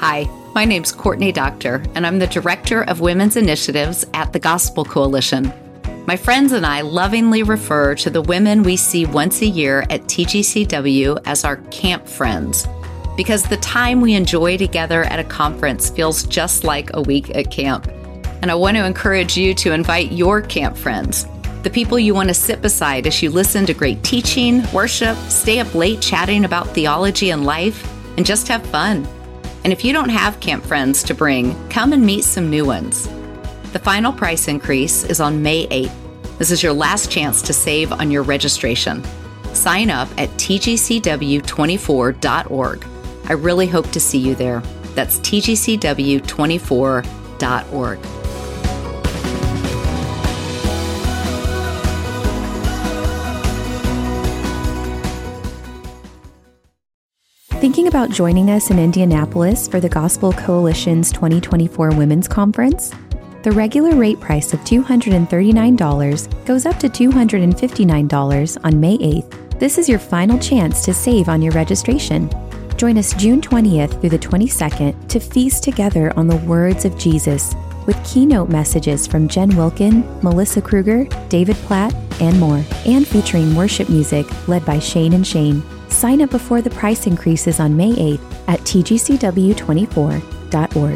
Hi, my name's Courtney Doctor, and I'm the Director of Women's Initiatives at the Gospel Coalition. My friends and I lovingly refer to the women we see once a year at TGCW as our camp friends, because the time we enjoy together at a conference feels just like a week at camp. And I want to encourage you to invite your camp friends, the people you want to sit beside as you listen to great teaching, worship, stay up late chatting about theology and life, and just have fun. And if you don't have camp friends to bring, come and meet some new ones. The final price increase is on May 8th. This is your last chance to save on your registration. Sign up at tgcw24.org. I really hope to see you there. That's tgcw24.org. Thinking about joining us in Indianapolis for the Gospel Coalition's 2024 Women's Conference? The regular rate price of $239 goes up to $259 on May 8th. This is your final chance to save on your registration. Join us June 20th through the 22nd to feast together on the words of Jesus with keynote messages from Jen Wilkin, Melissa Kruger, David Platt, and more, and featuring worship music led by Shane and Shane. Sign up before the price increases on May 8th at tgcw24.org.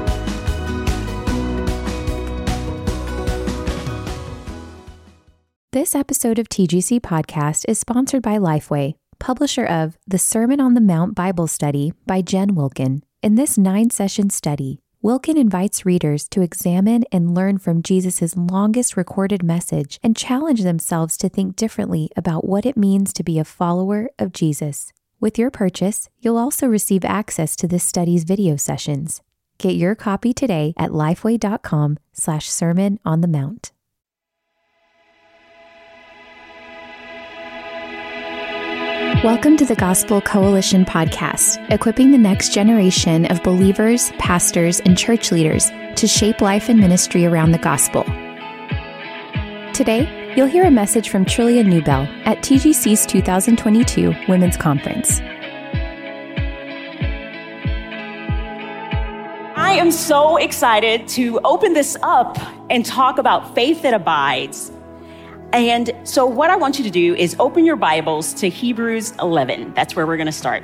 This episode of TGC Podcast is sponsored by Lifeway, publisher of The Sermon on the Mount Bible Study by Jen Wilkin. In this 9-session study, Wilkin invites readers to examine and learn from Jesus' longest recorded message and challenge themselves to think differently about what it means to be a follower of Jesus. With your purchase, you'll also receive access to this study's video sessions. Get your copy today at lifeway.com/Sermon on the Mount. Welcome to the Gospel Coalition podcast, equipping the next generation of believers, pastors, and church leaders to shape life and ministry around the gospel. Today, you'll hear a message from Trillia Newbell at TGC's 2022 Women's Conference. I am so excited to open this up and talk about faith that abides. And so what I want you to do is open your Bibles to Hebrews 11. That's where we're going to start.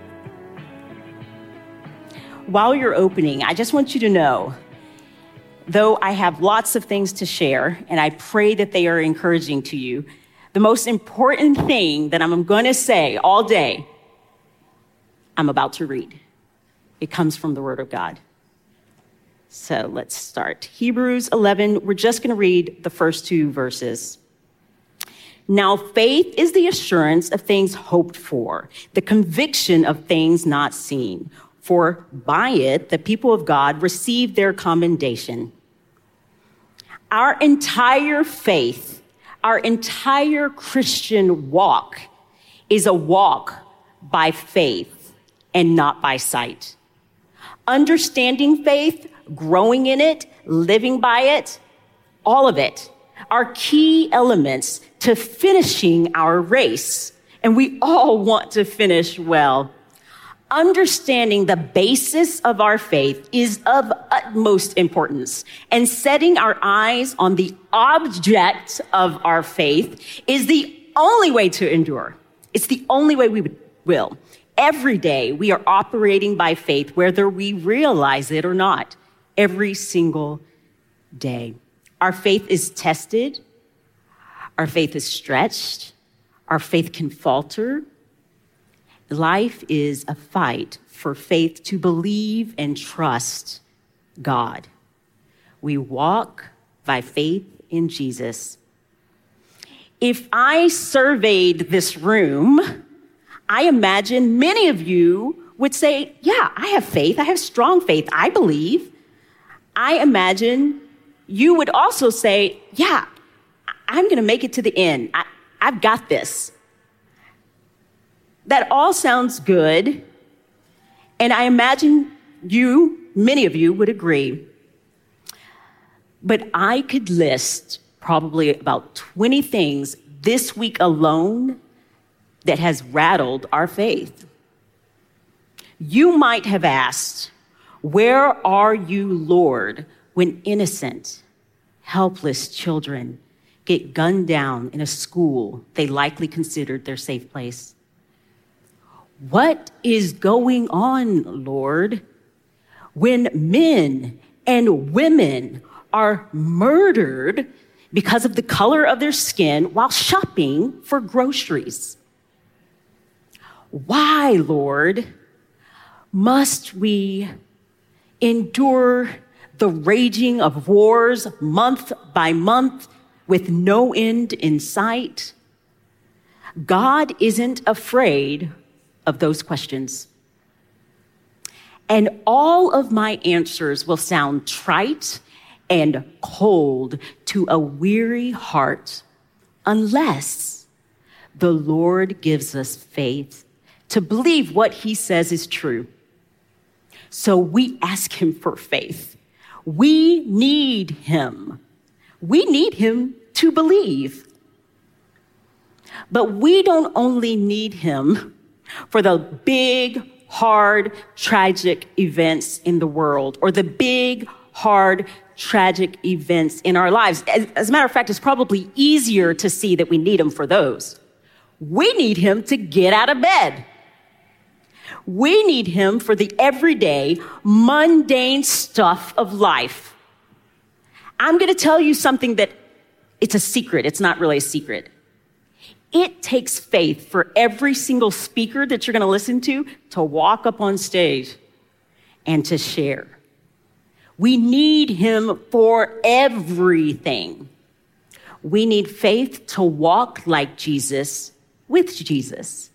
While you're opening, I just want you to know, though I have lots of things to share, and I pray that they are encouraging to you, the most important thing that I'm going to say all day, I'm about to read. It comes from the Word of God. So let's start. Hebrews 11, we're just going to read the first 2 verses. Now, faith is the assurance of things hoped for, the conviction of things not seen. For by it, the people of God received their commendation. Our entire faith, our entire Christian walk is a walk by faith and not by sight. Understanding faith, growing in it, living by it, all of it are key elements to finishing our race. And we all want to finish well. Understanding the basis of our faith is of utmost importance. And setting our eyes on the object of our faith is the only way to endure. It's the only way we will. Every day we are operating by faith, whether we realize it or not. Every single day. Our faith is tested. Our faith is stretched. Our faith can falter. Life is a fight for faith to believe and trust God. We walk by faith in Jesus. If I surveyed this room, I imagine many of you would say, yeah, I have faith. I have strong faith. I believe. I imagine you would also say, yeah, I'm going to make it to the end. I've got this. That all sounds good. And I imagine many of you would agree. But I could list probably about 20 things this week alone that has rattled our faith. You might have asked, Where are you, Lord, when innocent, helpless children get gunned down in a school they likely considered their safe place? What is going on, Lord, when men and women are murdered because of the color of their skin while shopping for groceries? Why, Lord, must we endure the raging of wars month by month with no end in sight? God isn't afraid of those questions. And all of my answers will sound trite and cold to a weary heart unless the Lord gives us faith to believe what he says is true. So we ask him for faith. We need him. We need him to believe. But we don't only need him for the big, hard, tragic events in the world or the big, hard, tragic events in our lives. As a matter of fact, it's probably easier to see that we need him for those. We need him to get out of bed. We need him for the everyday, mundane stuff of life. I'm going to tell you something that it's a secret. It's not really a secret. It takes faith for every single speaker that you're going to listen to walk up on stage and to share. We need him for everything. We need faith to walk like Jesus with Jesus.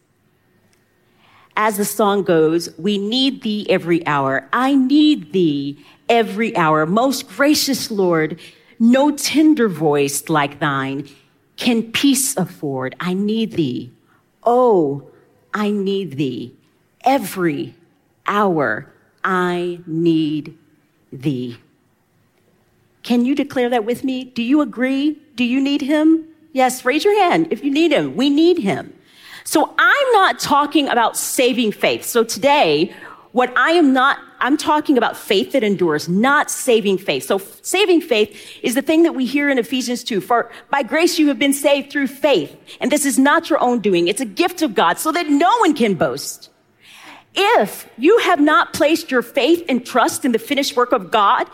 As the song goes, we need thee every hour. I need thee every hour. Most gracious Lord, no tender voice like thine can peace afford. I need thee. Oh, I need thee. Every hour I need thee. Can you declare that with me? Do you agree? Do you need him? Yes, raise your hand if you need him. We need him. So I'm not talking about saving faith. So today, I'm talking about faith that endures, not saving faith. So saving faith is the thing that we hear in Ephesians 2. For by grace you have been saved through faith. And this is not your own doing. It's a gift of God so that no one can boast. If you have not placed your faith and trust in the finished work of God,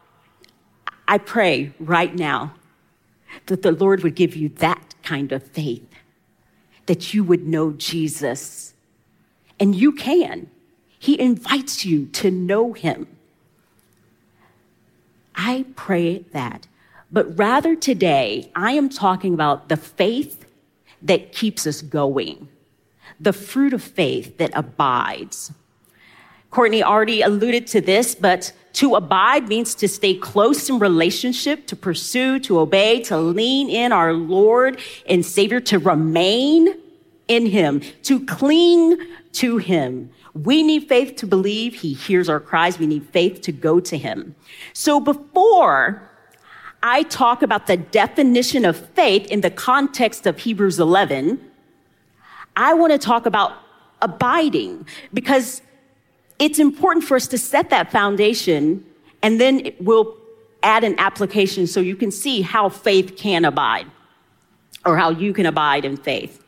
I pray right now that the Lord would give you that kind of faith, that you would know Jesus. And you can. He invites you to know him. I pray that. But rather today, I am talking about the faith that keeps us going, the fruit of faith that abides. Courtney already alluded to this, but to abide means to stay close in relationship, to pursue, to obey, to lean in our Lord and Savior, to remain in him, to cling to him. We need faith to believe he hears our cries. We need faith to go to him. So before I talk about the definition of faith in the context of Hebrews 11, I want to talk about abiding, because it's important for us to set that foundation, and then we'll add an application so you can see how faith can abide, or how you can abide in faith.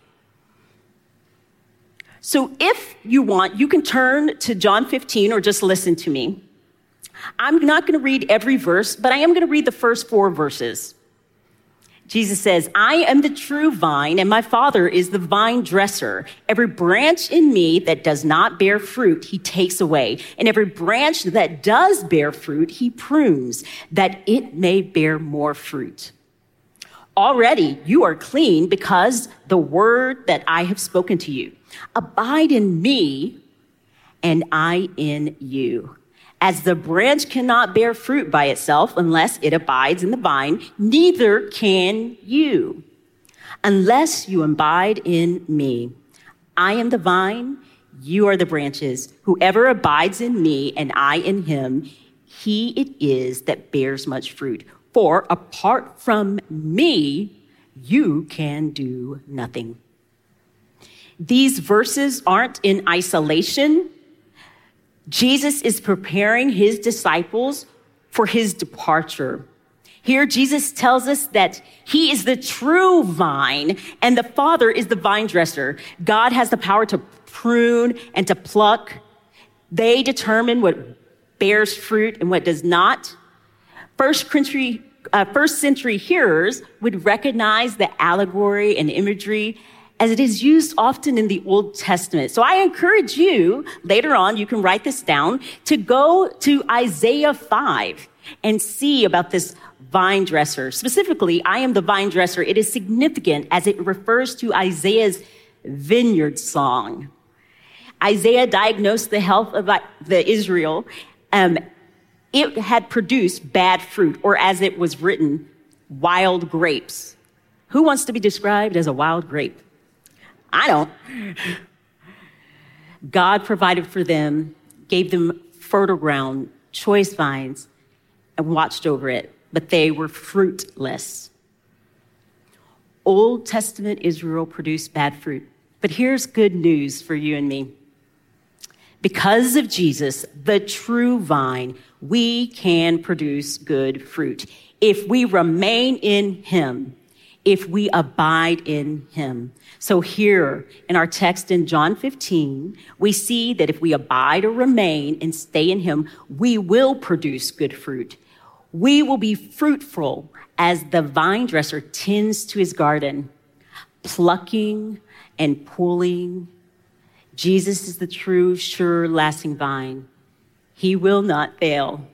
So if you want, you can turn to John 15 or just listen to me. I'm not going to read every verse, but I am going to read the first 4 verses. Jesus says, I am the true vine, and my Father is the vine dresser. Every branch in me that does not bear fruit, he takes away. And every branch that does bear fruit, he prunes, that it may bear more fruit. Already you are clean because the word that I have spoken to you. Abide in me, and I in you. As the branch cannot bear fruit by itself unless it abides in the vine, neither can you unless you abide in me. I am the vine, you are the branches. Whoever abides in me and I in him, he it is that bears much fruit. For apart from me, you can do nothing. These verses aren't in isolation. Jesus is preparing his disciples for his departure. Here, Jesus tells us that he is the true vine and the Father is the vine dresser. God has the power to prune and to pluck. They determine what bears fruit and what does not. First century hearers would recognize the allegory and imagery as it is used often in the Old Testament. So I encourage you, later on, you can write this down, to go to Isaiah 5 and see about this vine dresser. Specifically, I am the vine dresser. It is significant as it refers to Isaiah's vineyard song. Isaiah diagnosed the health of the Israel. It had produced bad fruit, or as it was written, wild grapes. Who wants to be described as a wild grape? I don't. God provided for them, gave them fertile ground, choice vines, and watched over it, but they were fruitless. Old Testament Israel produced bad fruit, but here's good news for you and me. Because of Jesus, the true vine, we can produce good fruit. If we remain in him, if we abide in him. So here in our text in John 15, we see that if we abide or remain and stay in him, we will produce good fruit. We will be fruitful as the vine dresser tends to his garden, plucking and pulling. Jesus is the true, sure, lasting vine. He will not fail.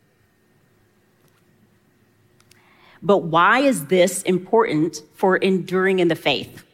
But why is this important for enduring in the faith?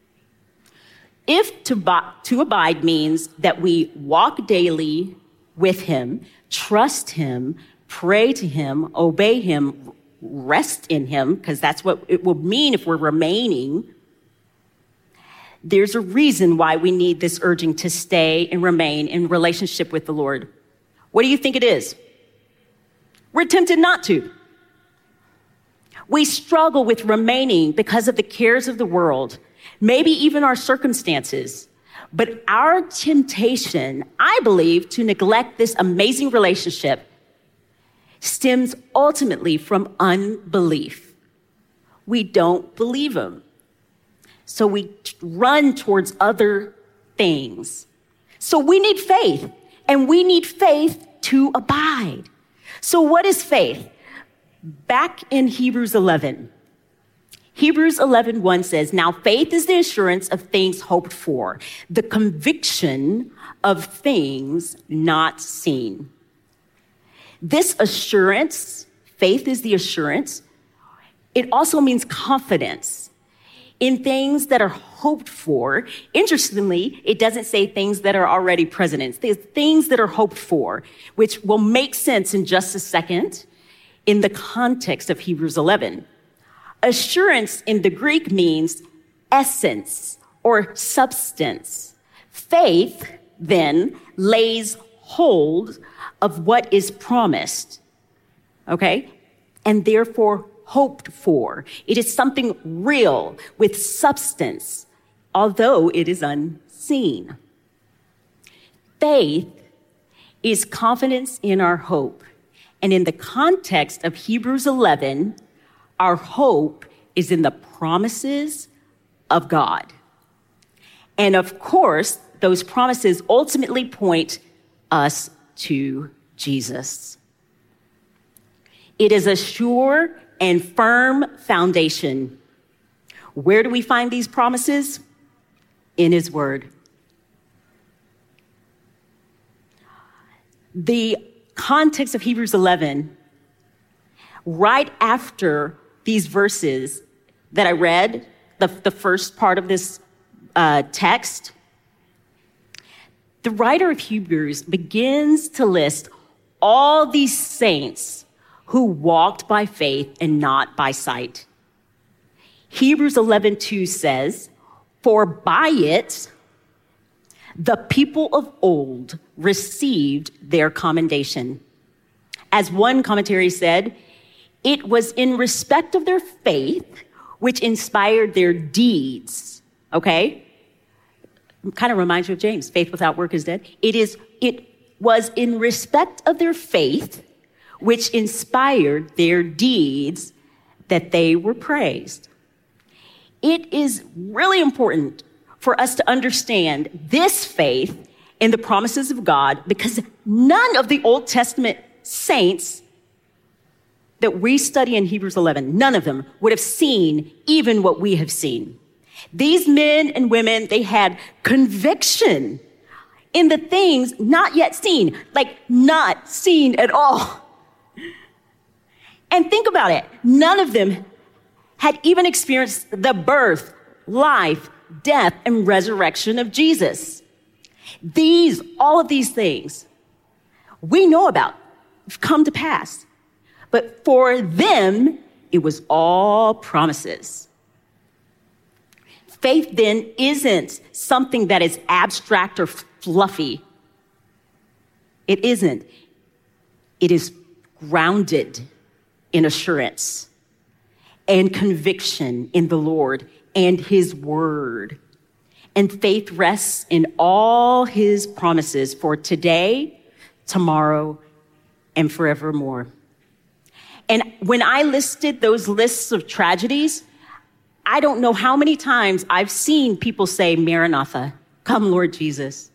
If to abide means that we walk daily with him, trust him, pray to him, obey him, rest in him, because that's what it will mean if we're remaining, there's a reason why we need this urging to stay and remain in relationship with the Lord. What do you think it is? We're tempted not to. We struggle with remaining because of the cares of the world, maybe even our circumstances. But our temptation, I believe, to neglect this amazing relationship stems ultimately from unbelief. We don't believe him. So we run towards other things. So we need faith, and we need faith to abide. So what is faith? Back in Hebrews 11, Hebrews 11:1 says, "Now faith is the assurance of things hoped for, the conviction of things not seen." This assurance, faith is the assurance, it also means confidence in things that are hoped for. Interestingly, it doesn't say things that are already present. It's things that are hoped for, which will make sense in just a second in the context of Hebrews 11. Assurance in the Greek means essence or substance. Faith then lays hold of what is promised, okay? And therefore hoped for. It is something real with substance, although it is unseen. Faith is confidence in our hope. And in the context of Hebrews 11, our hope is in the promises of God. And of course, those promises ultimately point us to Jesus. It is a sure and firm foundation. Where do we find these promises? In his word. The context of Hebrews 11, right after these verses that I read, the first part of this text, the writer of Hebrews begins to list all these saints who walked by faith and not by sight. Hebrews 11:2 says, "For by it the people of old received their commendation." As one commentary said, it was in respect of their faith which inspired their deeds. Okay? Kind of reminds you of James. Faith without work is dead. was in respect of their faith, which inspired their deeds, that they were praised. It is really important for us to understand this faith in the promises of God, because none of the Old Testament saints that we study in Hebrews 11, none of them would have seen even what we have seen. These men and women, they had conviction in the things not yet seen, like not seen at all. And think about it. None of them had even experienced the birth, life, death, and resurrection of Jesus. All of these things we know about have come to pass. But for them, it was all promises. Faith then isn't something that is abstract or fluffy. It isn't. It is grounded in assurance and conviction in the Lord and his word. And faith rests in all his promises for today, tomorrow, and forevermore. And when I listed those lists of tragedies, I don't know how many times I've seen people say, Maranatha, come Lord Jesus.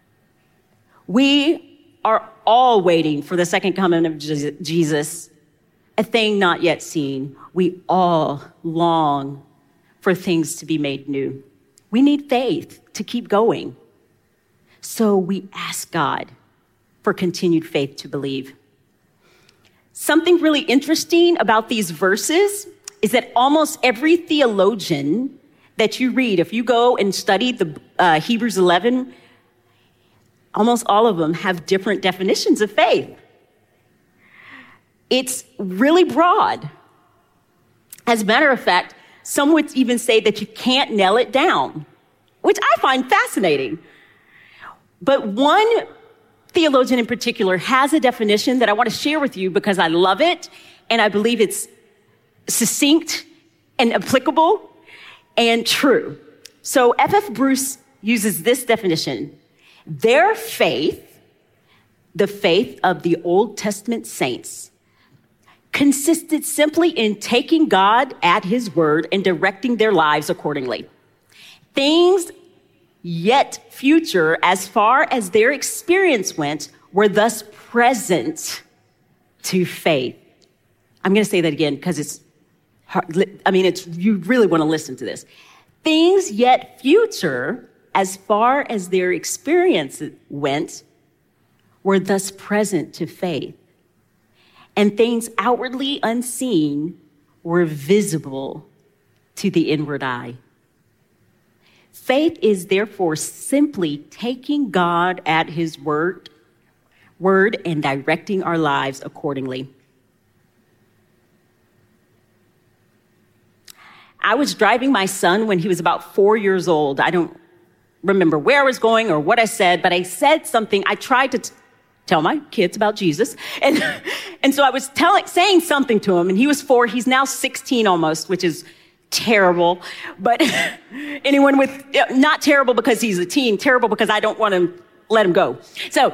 We are all waiting for the second coming of Jesus, a thing not yet seen. We all long for things to be made new. We need faith to keep going. So we ask God for continued faith to believe. Something really interesting about these verses is that almost every theologian that you read, if you go and study the Hebrews 11, almost all of them have different definitions of faith. It's really broad. As a matter of fact, some would even say that you can't nail it down, which I find fascinating. But one theologian in particular has a definition that I want to share with you because I love it, and I believe it's succinct and applicable and true. So F.F. Bruce uses this definition. Their faith, the faith of the Old Testament saints, consisted simply in taking God at his word and directing their lives accordingly. Things yet future, as far as their experience went, were thus present to faith. I'm going to say that again because it's hard. You really want to listen to this. Things yet future, as far as their experience went, were thus present to faith. And things outwardly unseen were visible to the inward eye. Faith is therefore simply taking God at his word and directing our lives accordingly. I was driving my son when he was about 4 years old. I don't remember where I was going or what I said, but I said something. I tried to tell my kids about Jesus. And so I was saying something to him, and he was 4. He's now 16 almost, which is terrible. But anyone with, not terrible because he's a teen, terrible because I don't want to let him go.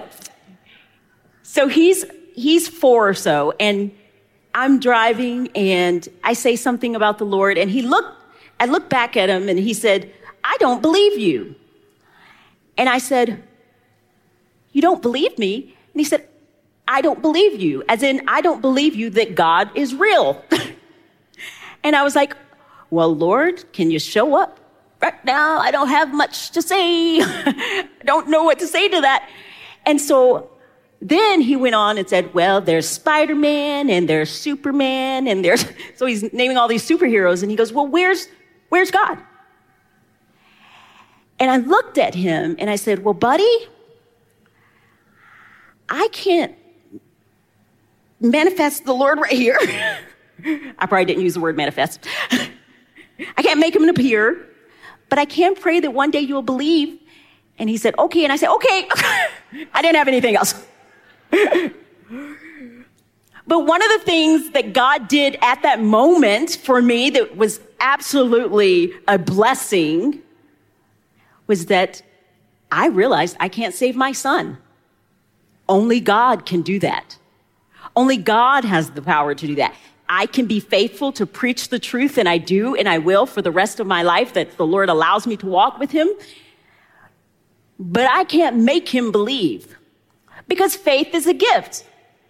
So he's 4 or so, and I'm driving, and I say something about the Lord, and I looked back at him, and he said, I don't believe you. And I said, you don't believe me? And he said, I don't believe you, as in, I don't believe you that God is real. And I was like, well, Lord, can you show up? Right now, I don't have much to say. I don't know what to say to that. And so then he went on and said, well, there's Spider-Man and there's Superman and so he's naming all these superheroes. And he goes, well, where's God? And I looked at him and I said, well, buddy, I can't manifest the Lord right here. I probably didn't use the word manifest. I can't make him appear, but I can pray that one day you'll believe. And he said, okay. And I said, okay. I didn't have anything else. But one of the things that God did at that moment for me that was absolutely a blessing was that I realized I can't save my son. Only God can do that. Only God has the power to do that. I can be faithful to preach the truth, and I do, and I will for the rest of my life that the Lord allows me to walk with him. But I can't make him believe, because faith is a gift.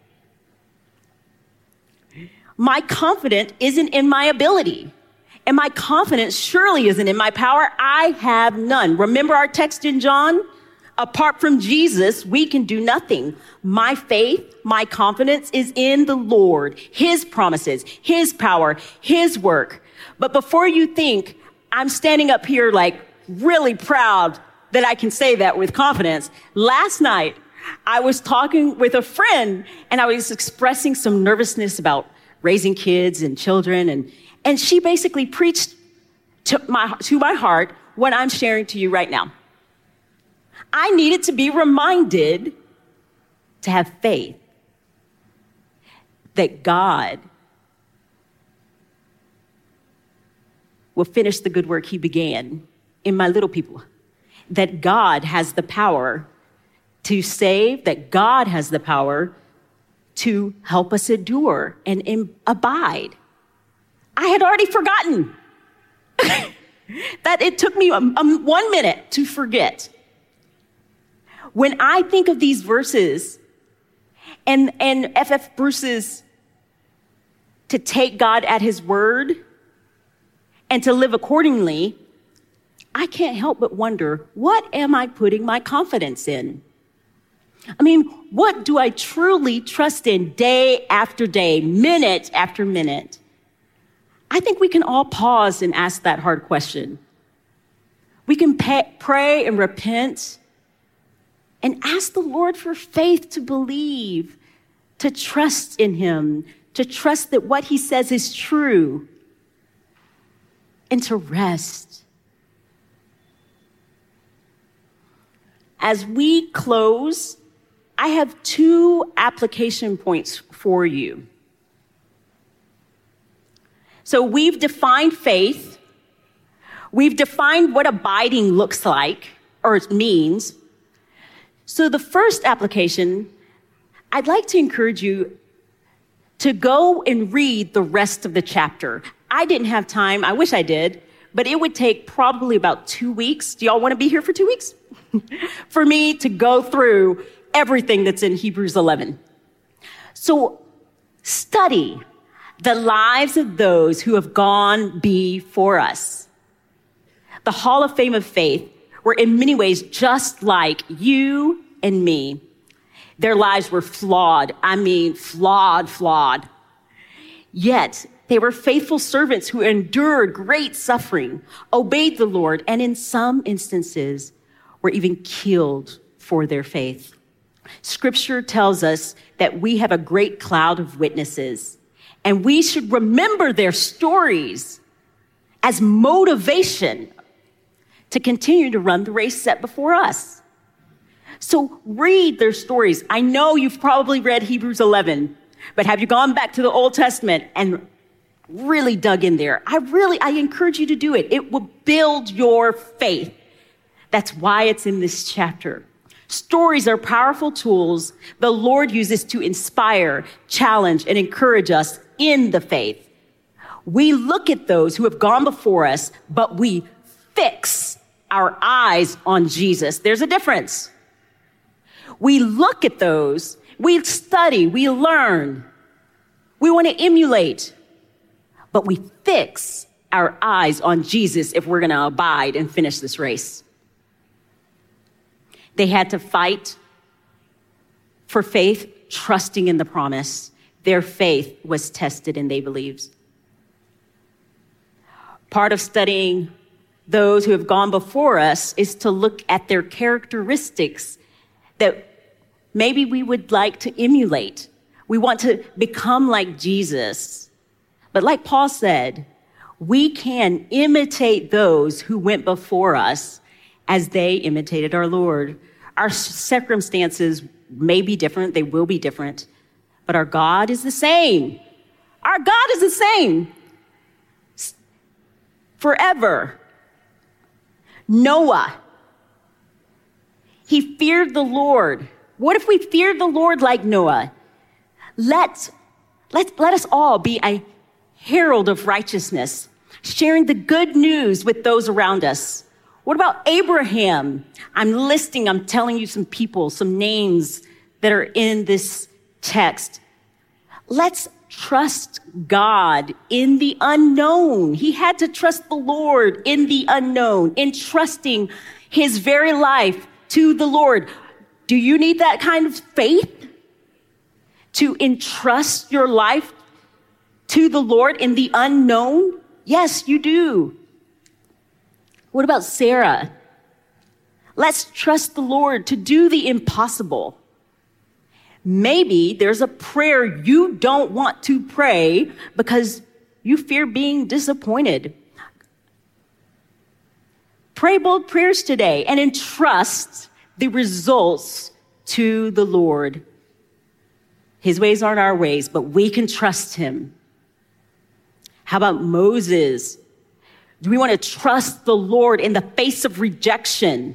My confidence isn't in my ability, and my confidence surely isn't in my power. I have none. Remember our text in John? Apart from Jesus, we can do nothing. My faith, my confidence is in the Lord, his promises, his power, his work. But before you think I'm standing up here like really proud that I can say that with confidence, last night I was talking with a friend and I was expressing some nervousness about raising kids and children. And she basically preached to my heart what I'm sharing to you right now. I needed to be reminded to have faith that God will finish the good work he began in my little people, that God has the power to save, that God has the power to help us endure and abide. I had already forgotten that it took me 1 minute to forget. When I think of these verses and F.F. Bruce's to take God at his word and to live accordingly, I can't help but wonder, what am I putting my confidence in? I mean, what do I truly trust in day after day, minute after minute? I think we can all pause and ask that hard question. We can pray and repent and ask the Lord for faith to believe, to trust in him, to trust that what he says is true, and to rest. As we close, I have 2 application points for you. So we've defined faith. We've defined what abiding looks like or it means. So the first application, I'd like to encourage you to go and read the rest of the chapter. I didn't have time. I wish I did, but it would take probably about 2 weeks. Do y'all want to be here for 2 weeks? For me to go through everything that's in Hebrews 11. So study the lives of those who have gone before us. The Hall of Fame of Faith were in many ways just like you and me. Their lives were flawed. I mean, flawed. Yet they were faithful servants who endured great suffering, obeyed the Lord, and in some instances were even killed for their faith. Scripture tells us that we have a great cloud of witnesses, and we should remember their stories as motivation to continue to run the race set before us. So read their stories. I know you've probably read Hebrews 11, but have you gone back to the Old Testament and really dug in there? I encourage you to do it. It will build your faith. That's why it's in this chapter. Stories are powerful tools the Lord uses to inspire, challenge, and encourage us in the faith. We look at those who have gone before us, but we fix our eyes on Jesus. There's a difference. We look at those, we study, we learn, we want to emulate, but we fix our eyes on Jesus if we're going to abide and finish this race. They had to fight for faith, trusting in the promise. Their faith was tested and they believed. Part of studying those who have gone before us is to look at their characteristics that maybe we would like to emulate. We want to become like Jesus. But like Paul said, we can imitate those who went before us as they imitated our Lord. Our circumstances may be different, they will be different, but our God is the same. Our God is the same forever. Noah, he feared the Lord What if we feared the Lord like Noah? Let us all be a herald of righteousness, sharing the good news with those around us. What about Abraham? I'm telling you some people, some names that are in this text. Let's trust God in the unknown. He had to trust the Lord in the unknown, entrusting his very life to the Lord. Do you need that kind of faith to entrust your life to the Lord in the unknown? Yes, you do. What about Sarah? Let's trust the Lord to do the impossible. Maybe there's a prayer you don't want to pray because you fear being disappointed. Pray bold prayers today and entrust the results to the Lord. His ways aren't our ways, but we can trust him. How about Moses? Do we want to trust the Lord in the face of rejection?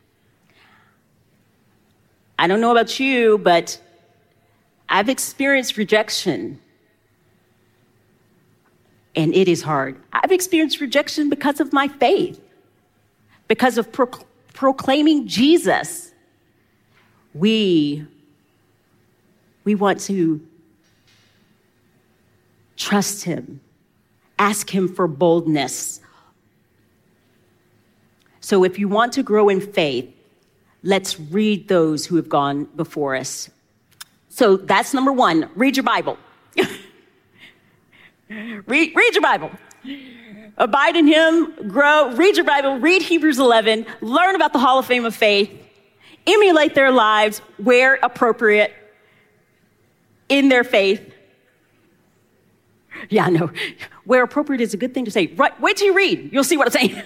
I don't know about you, but I've experienced rejection, and it is hard. I've experienced rejection because of my faith, because of proclaiming Jesus. We want to trust him, ask him for boldness. So if you want to grow in faith, let's read those who have gone before us. So that's number one. Read your Bible. read your Bible. Abide in him, grow, read your Bible, read Hebrews 11, learn about the Hall of Fame of Faith, emulate their lives where appropriate in their faith. Yeah, no, where appropriate is a good thing to say. Right, wait till you read. You'll see what I'm saying.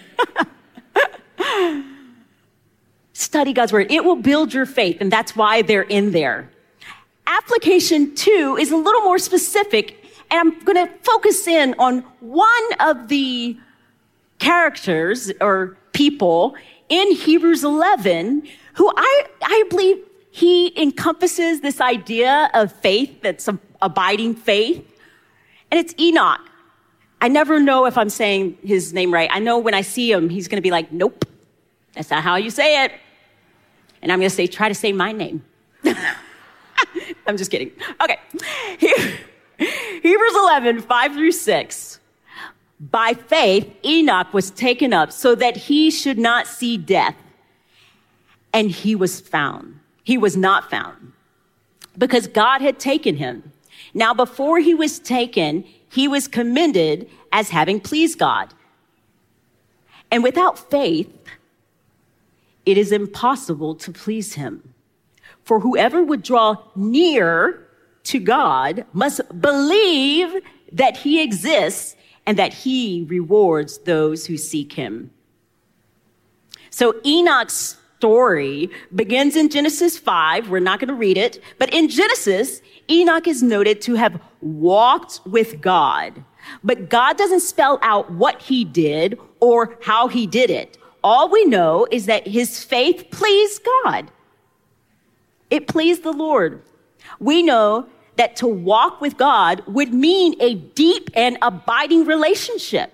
Study God's word. It will build your faith, and that's why they're in there. Application 2 is a little more specific, and I'm going to focus in on one of the characters or people in Hebrews 11 who I believe he encompasses this idea of faith that's an abiding faith, and it's Enoch. I never know if I'm saying his name right. I know when I see him, he's going to be like, nope, that's not how you say it. And I'm going to try to say my name. I'm just kidding. Okay. Hebrews 11, 5-6. By faith, Enoch was taken up so that he should not see death. And he was not found because God had taken him. Now, before he was taken, he was commended as having pleased God. And without faith, it is impossible to please him. For whoever would draw near to God must believe that he exists and that he rewards those who seek him. So Enoch's story begins in Genesis 5. We're not going to read it, but in Genesis, Enoch is noted to have walked with God. But God doesn't spell out what he did or how he did it. All we know is that his faith pleased God. It pleased the Lord. We know that to walk with God would mean a deep and abiding relationship.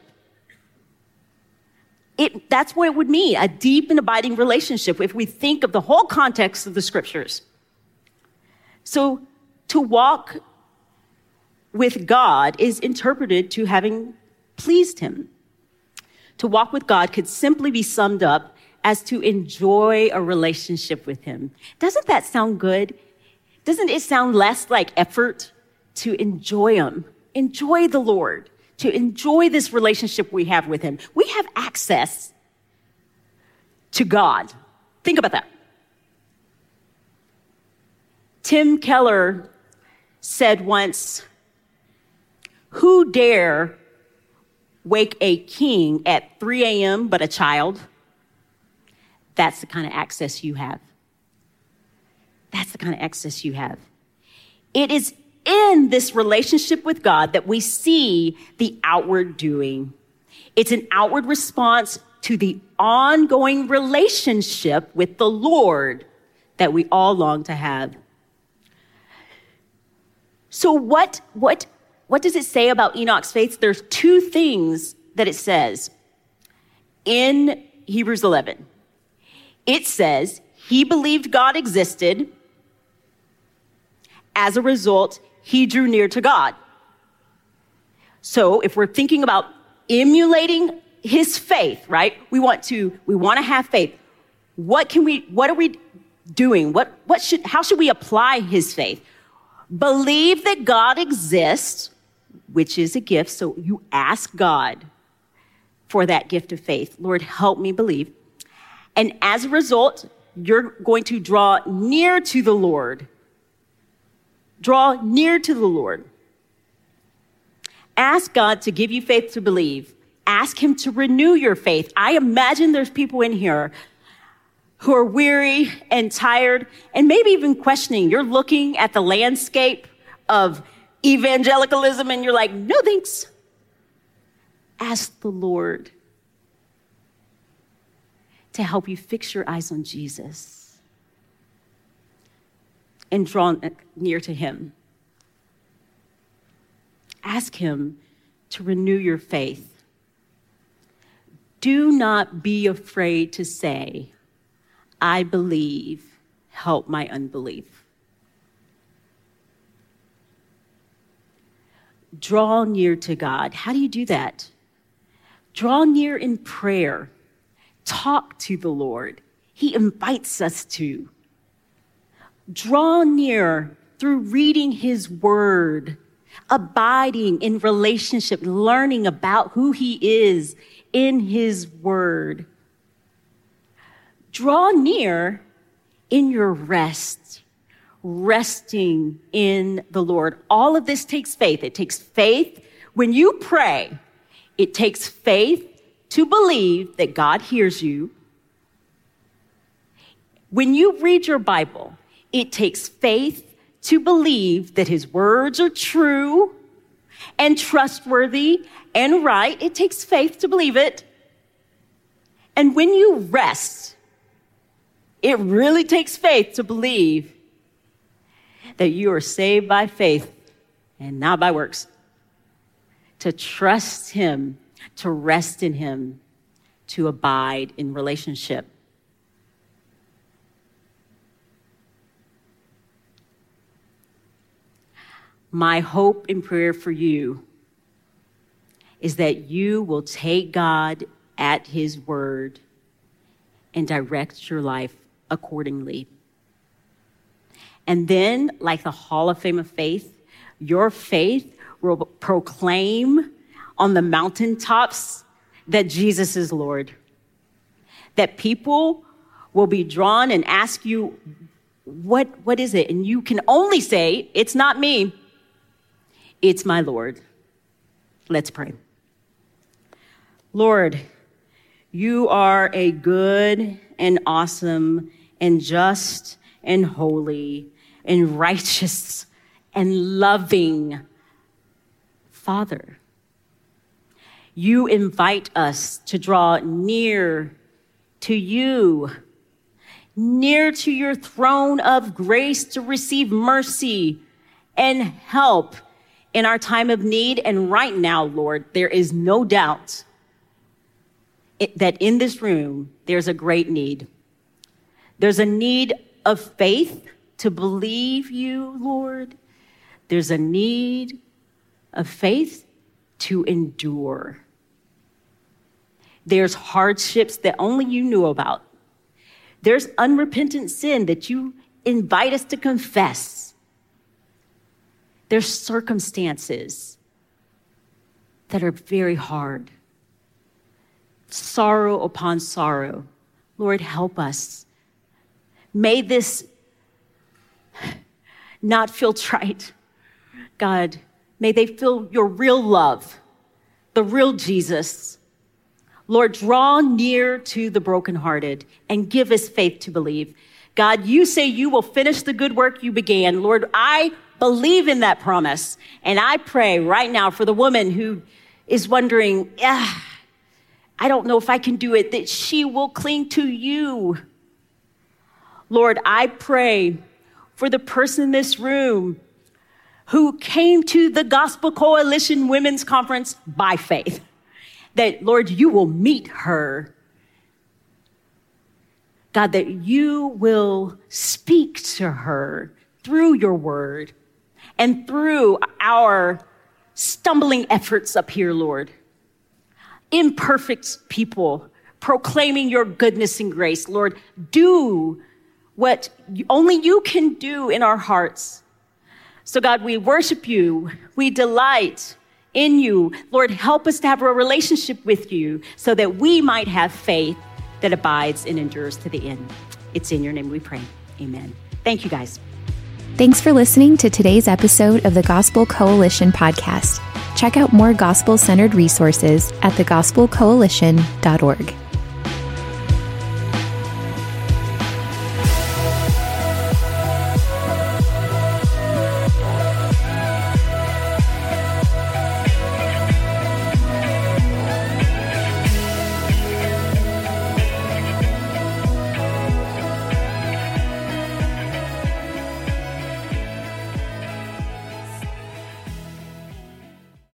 That's what it would mean, a deep and abiding relationship, if we think of the whole context of the scriptures. So to walk with God is interpreted to having pleased him. To walk with God could simply be summed up as to enjoy a relationship with him. Doesn't that sound good? Doesn't it sound less like effort to enjoy him? Enjoy the Lord, to enjoy this relationship we have with him. We have access to God. Think about that. Tim Keller said once, "Who dare wake a king at 3 a.m. but a child?" That's the kind of access you have. That's the kind of access you have. It is in this relationship with God that we see the outward doing. It's an outward response to the ongoing relationship with the Lord that we all long to have. So what does it say about Enoch's faith? There's two things that it says in Hebrews 11. It says he believed God existed. As a result, he drew near to God. So if we're thinking about emulating his faith, right? We want to have faith. What are we doing? How should we apply his faith? Believe that God exists, which is a gift. So you ask God for that gift of faith. Lord, help me believe. And as a result, you're going to draw near to the Lord. Draw near to the Lord. Ask God to give you faith to believe. Ask him to renew your faith. I imagine there's people in here who are weary and tired and maybe even questioning. You're looking at the landscape of evangelicalism and you're like, no thanks. Ask the Lord to help you fix your eyes on Jesus and draw near to him. Ask him to renew your faith. Do not be afraid to say, I believe, help my unbelief. Draw near to God. How do you do that? Draw near in prayer. Talk to the Lord. He invites us to. Draw near through reading his word, abiding in relationship, learning about who he is in his word. Draw near in your rest, resting in the Lord. All of this takes faith. It takes faith when you pray. It takes faith to believe that God hears you. When you read your Bible, it takes faith to believe that his words are true and trustworthy and right. It takes faith to believe it. And when you rest, it really takes faith to believe that you are saved by faith and not by works. To trust him, to rest in him, to abide in relationship. My hope and prayer for you is that you will take God at his word and direct your life accordingly. And then, like the Hall of Fame of Faith, your faith will proclaim on the mountaintops that Jesus is Lord. That people will be drawn and ask you, what is it? And you can only say, it's not me. It's my Lord. Let's pray. Lord, you are a good and awesome and just and holy and righteous and loving Father. You invite us to draw near to you, near to your throne of grace to receive mercy and help in our time of need. And right now, Lord, there is no doubt that in this room, there's a great need. There's a need of faith to believe you, Lord. There's a need of faith to endure. There's hardships that only you knew about. There's unrepentant sin that you invite us to confess. There's circumstances that are very hard. Sorrow upon sorrow. Lord, help us. May this not feel trite. God, may they feel your real love, the real Jesus. Lord, draw near to the brokenhearted and give us faith to believe. God, you say you will finish the good work you began. Lord, I believe in that promise. And I pray right now for the woman who is wondering, I don't know if I can do it, that she will cling to you. Lord, I pray for the person in this room who came to the Gospel Coalition Women's Conference by faith, that, Lord, you will meet her. God, that you will speak to her through your word and through our stumbling efforts up here, Lord. Imperfect people proclaiming your goodness and grace. Lord, do what only you can do in our hearts. So God, we worship you. We delight in you. Lord, help us to have a relationship with you so that we might have faith that abides and endures to the end. It's in your name we pray. Amen. Thank you, guys. Thanks for listening to today's episode of the Gospel Coalition podcast. Check out more gospel-centered resources at thegospelcoalition.org.